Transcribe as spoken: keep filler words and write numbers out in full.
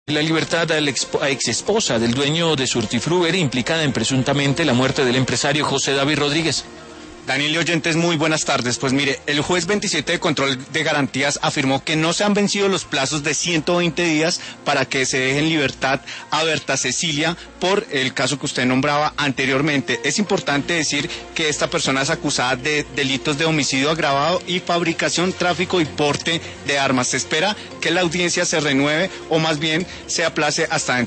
La libertad a la ex esposa del dueño de Surtifruber, implicada en presuntamente la muerte del empresario José David Rodríguez. Daniel y oyentes, muy buenas tardes. Pues mire, el juez veintisiete de control de garantías afirmó que no se han vencido los plazos de ciento veinte días para que se deje en libertad a Berta Cecilia por el caso que usted nombraba anteriormente. Es importante decir que esta persona es acusada de delitos de homicidio agravado y fabricación, tráfico y porte de armas. Se espera que la audiencia se renueve o más bien se aplace hasta dentro